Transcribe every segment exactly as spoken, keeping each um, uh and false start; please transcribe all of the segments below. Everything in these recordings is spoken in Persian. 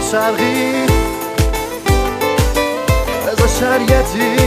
شرقی رضا شریعتی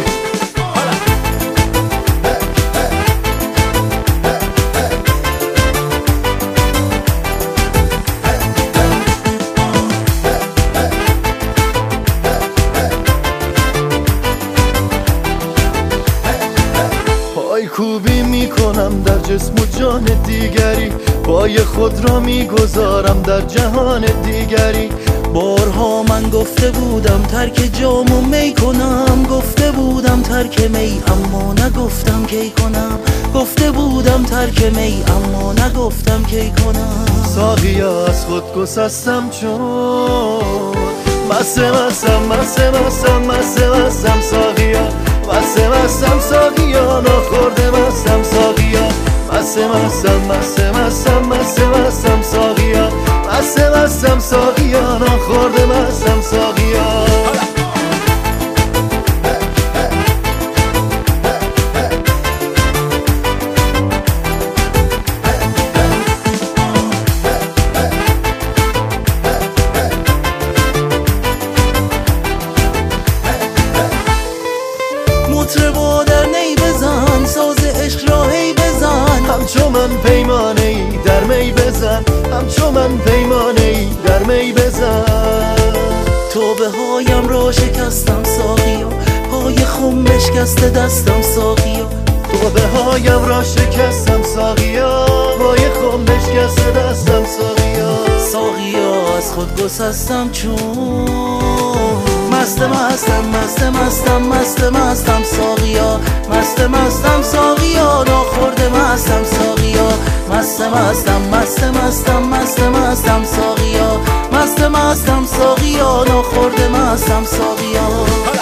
پای کوبی میکنم در جسم و جان دیگری، پای خود را میگذارم در جهان دیگری. بارها من گفته بودم ترک جام و می کنم، گفته بودم ترک می اما نگفتم کی کنم، گفته بودم ترک می اما نگفتم کی کنم. ساقیا از خود گسستم چون مسته مستم مسته مستم مسته مستم ساقیا، مسته مستم ساقیا ناخورده مستم ساقیا، مسته مستم مسته مستم مسته مستم ساقیا، مسته مستم ساقیا ناخورده مستم ساقیا. مطربا در نی بزن، ساز عشق را هی بزن، همچو من پیمانه ای در می بزن، همچو من پیمانه ای در می بزن. توبه هایم را شکستم ساقیا، پای خم بشکسته دستم ساقیا، توبه هایم را شکستم ساقیا، پای خم بشکسته دستم ساقیا. ساقیا از خود گسستم چون مست مستم مست مستم مست مستم ساقیا، مست مستم ساقیا ناخورده مستم ساقیا، مست مستم مست مستم مست مستم ساقیا، مست مستم ساقیا ناخورده مستم ساقیا.